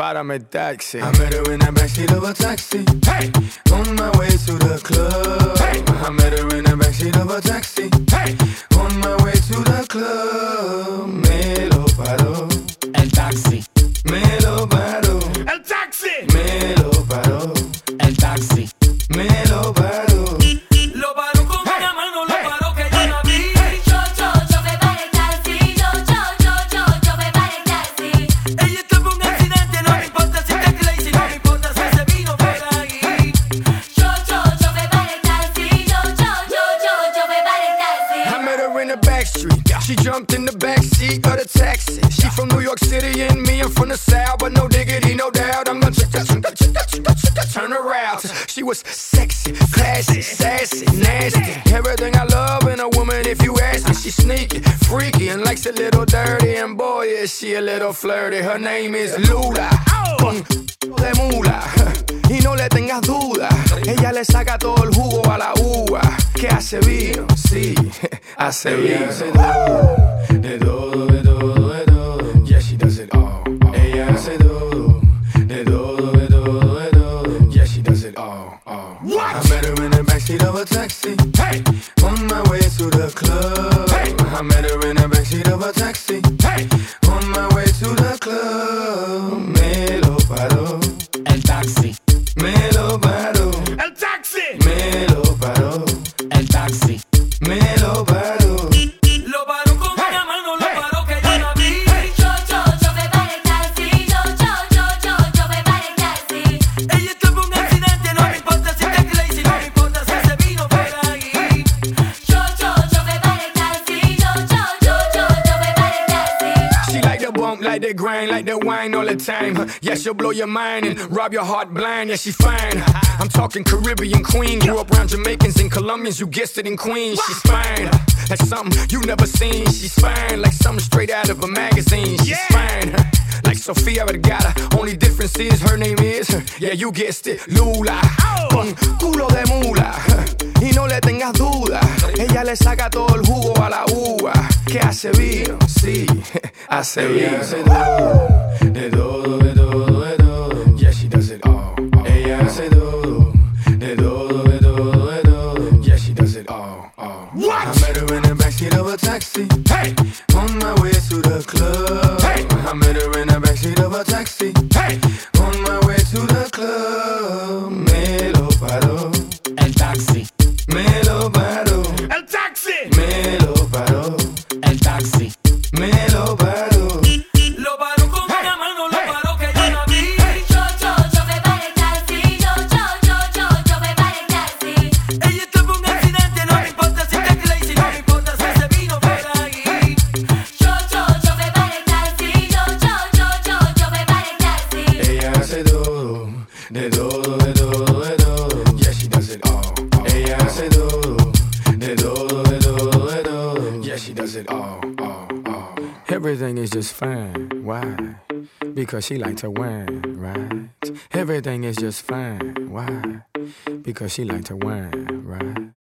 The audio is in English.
párame el taxi. I met her in the backseat of a taxi. Hey, On my way to the club. Hey. I met her in the backseat of a taxi. hey, On my way to the club. Me lo paró. El taxi, Me lo paró. el taxi. Me lo paró. el taxi. Me lo paró. Lo paró con una mano, lo paró que yo la vi. Yo me paré el taxi, yo me paré el taxi. Ella tuvo un accidente, no me importa si está crazy, no me importa si se vino por ahí. Yo me paré el taxi, yo me paré el taxi. I met her in the back street. She jumped in the back seat of the taxi. She from New York City and me, I'm from the South, but no diggity, no doubt. I'm gonna turn her out. She was sexy, classy, sassy, nasty. Everything I love in a woman, if you ask me. She's sneaky, freaky, and likes a little dirty. And boy, is she a little flirty. Her name is Lula. De mula. Y no le tengas duda, ella le saca todo el jugo a la uva. Que hace vino, sí, hace Ella vino. hace todo, de todo, de todo, de todo. Yeah, she does it all. Ella hace todo, de todo, de todo, de todo. Yeah, she does it all. I met her in the backseat of a taxi. Hey, On my way to the club. Hey. I met her in the backseat of a taxi. hey, On my way to the club. Me lo paró. El taxi, Me lo paró. el taxi. Me lo paró. el taxi. Me lo paró. Lo paró con una mano, lo paró que yo la vi. Yo me paré el taxi, yo me paré el taxi. Ella tuvo un accidente, no me importa si está crazy, no me importa si se vino por ahí. Yo me paré el taxi, yo me paré el taxi. She like the bump, like the grind, like the wine all the time. Yeah, she'll blow your mind and rob your heart blind. Yeah, she's fine. I'm talking Caribbean queen. Grew up around Jamaicans and Colombians. You guessed it, in Queens. She's fine. Like something you never seen. She's fine. Like something straight out of a magazine. She's fine. Like Sofia Vergara. Only difference is her name is, yeah, you guessed it, Lula. Con culo de mula. Y no le tengas duda. Ella le saca todo el jugo a la uva. Que hace vino, sí, hace Ella vino. hace todo, de todo, de todo, de todo. Yeah, she does it all. Ella hace todo, de todo, de todo, de todo. Yeah, she does it all. I met her in the backseat of a taxi. Hey, On my way to the club. Hey. I met her in the backseat of a taxi. hey, On my way to the club. Me lo paró. El taxi, Me lo paró. el taxi. Me lo paró. el taxi. Me lo paró. Lo paró con una mano, lo paró que yo la vi. Yo me paré el taxi, yo me paré el taxi. Ella tuvo un accidente, no me importa si está crazy, no me importa si se vino por ahí. Yo me paré el taxi, yo me paré el taxi. Ella hace todo, de todo, de todo, de todo. Yeah, she does it all. Ella hace todo, de todo, de todo, de todo. Yeah, she does it all. Everything is just fine. Why? Because she like to wine, right? Everything is just fine. Why? Because she like to wine, right?